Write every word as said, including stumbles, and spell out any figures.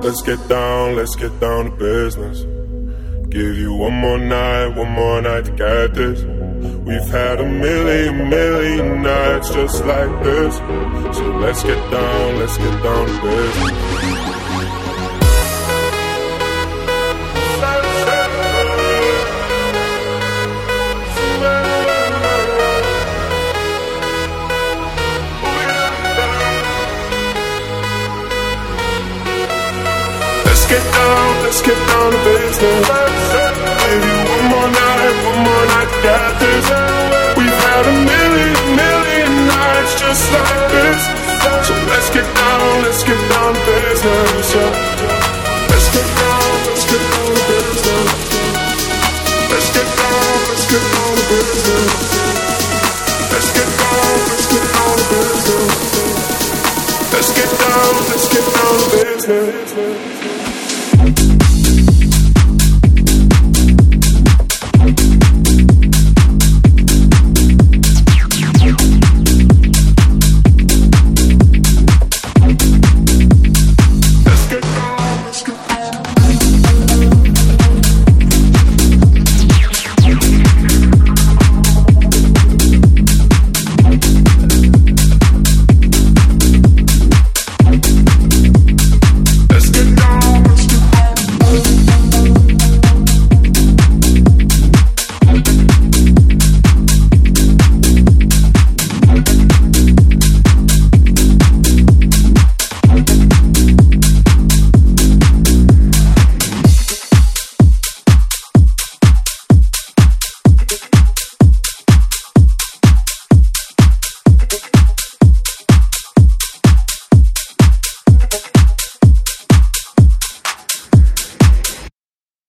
Let's get down, let's get down to business. Give you one more night, one more night to get this. We've had a million, million nights just like this. So let's get down, let's get down to business. Let's get down, let's get down to business. Give you one more night, one more night to get this. We've had a million, million nights just like this. So let's get down, let's get down to business. Let's get down, let's get down to business. Let's get down, let's get down to business. Let's get down, let's get down to business. Let's get down, let's get down to business.